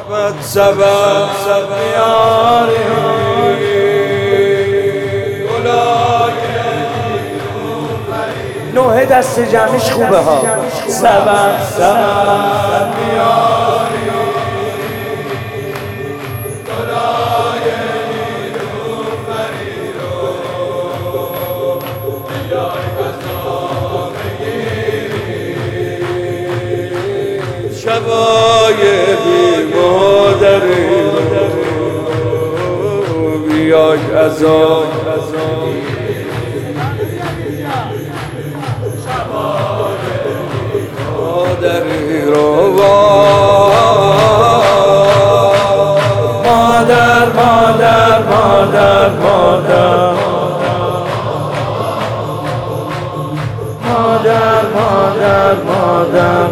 سبب یاری نوه دست جمعش خوبه ها. سبب یاری شبای بی مادری بیای ازا مادری رو مادر مادر مادر مادر مادر مادر مادر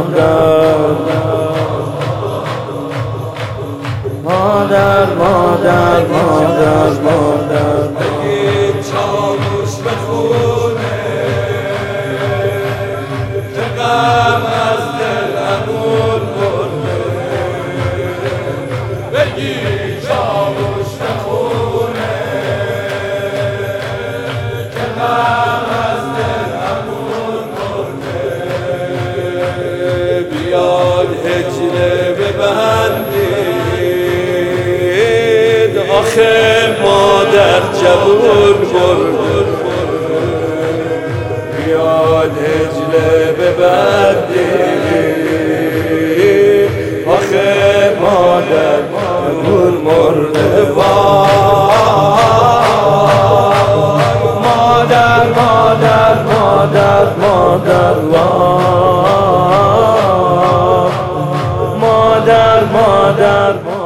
مادر مادر مادر مادر بگید چاوش بخونه که غم از دلمون برده بگید چاوش بخونه که غم از دلمون برده بیاد هجله ببندید آخه مادر جبور برد بیاد هجله ببندید آخه مادر جبور مرده مادر مادر مادر مادر مادر مادر